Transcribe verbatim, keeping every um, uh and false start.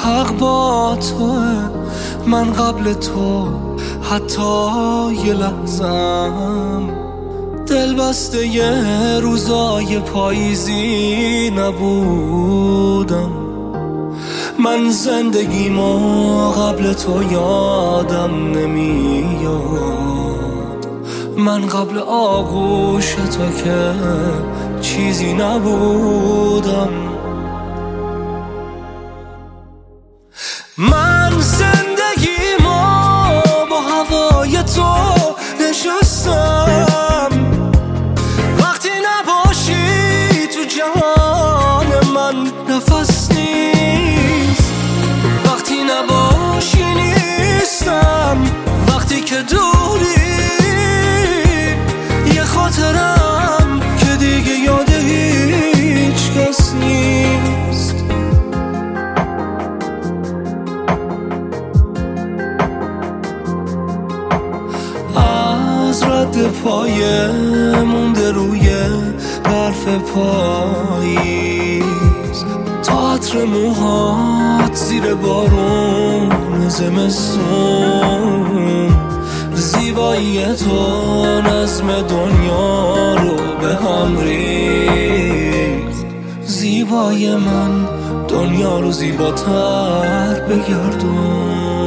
حق با توه، من قبل تو حتی یه لحظم دل بسته یه روزای پاییزی نبودم. من زندگیمو قبل تو یادم نمیاد، من قبل آغوش تو که چیزی نبودم. من زندگیمو با هوای تو نشستم، وقتی نباشی تو جهان من نفس نیست، وقتی نباشی نیستم، وقتی که دوری یه خاطرم که دیگه یاد هیچ کس نیست. از رد پایه مونده روی برف پاییز، تا عطر موهات زیر بارون زمستون، زیبایی تو نظم دنیا رو به هم ریخت. زیبای من دنیا رو زیباتر بگردون.